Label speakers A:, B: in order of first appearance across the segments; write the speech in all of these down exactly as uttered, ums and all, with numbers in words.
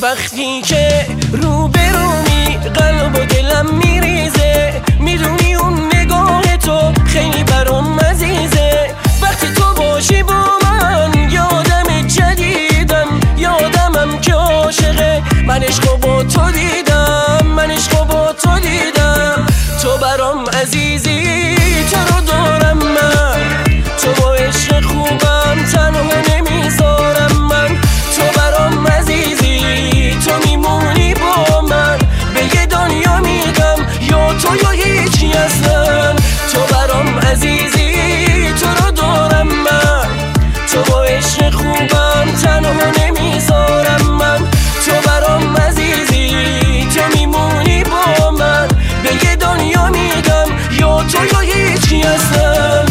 A: وقتی که رو برونی قلب و دلم میریزه، میدونی اون نگاه تو خیلی برام عزیزه. وقتی تو باشی با من یادم جدیدم، یادمم که عاشقه من عشقو با تو دیدم، من عشقو با تو دیدم. تو برام عزیزی تو رو دارم من، تو با عشق خوبم تنها نمیذارم من. تو برام عزیزی تو میمونی با من، به یه دنیا میگم یا تو یا هیچی اصلا. تو برام عزیزی تو رو دارم من، تو با عشق خوبم تنها نمیذارم من. تو برام عزیزی تو میمونی با من، به یه دنیا میگم یا تو یا هیچی اصلا.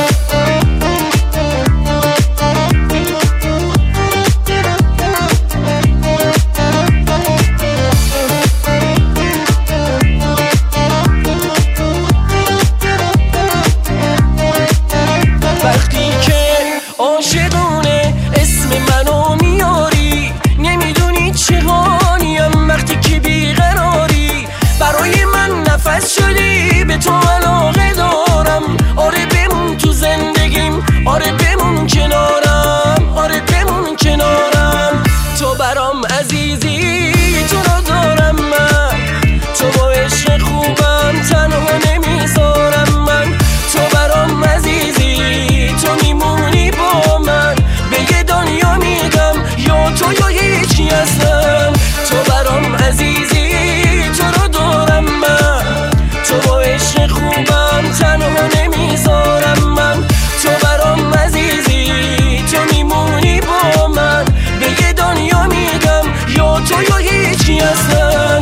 A: وقتی که عاشقونه اسم منو میاری، نمیدونی چهانیم وقتی که بیقراری. برای من نفس شدی به تو علاقه دارم، آره بمون تو زندگیم، آره بمون کنارم، آره بمون کنارم. تو برام عزیزی تو رو دارم من، تو با عشق خوبم تنها نمیذارم من. تو برام عزیزی تو میمونی با من، به یه دنیا میگم یا تو یا هیچی اصلا. تو برام عزیزی تو رو دارم من، تو با عشق خوبم تنها نمیذارم من. تو برام عزیزی تو میمونی با من، به یه دنیا میگم یا تو یا هیچی اصلا.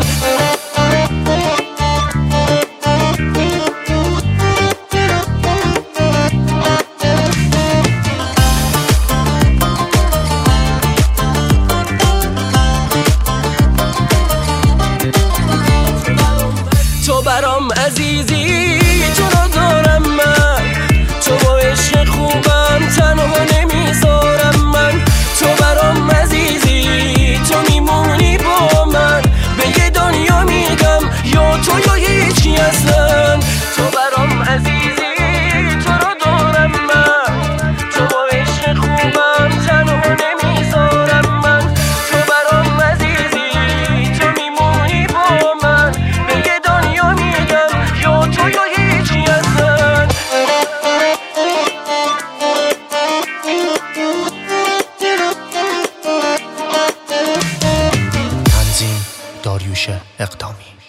A: تو برام عزیزی تو رو دارم من، تو با عشق خوبم تنها نمیذارم من. تو برام عزیزی تو میمونی با من، به یه دنیا میگم یا تو یا هیچی اصلا. تو برام عزیزی تو رو دارم من، تو با عشق خوبم تنها نمیذارم من. تو برام عزیزی تو میمونی با من، به یه دنیا میگم یا تو یا هیچی اصلا.
B: تنظیم داریوش اقدامی.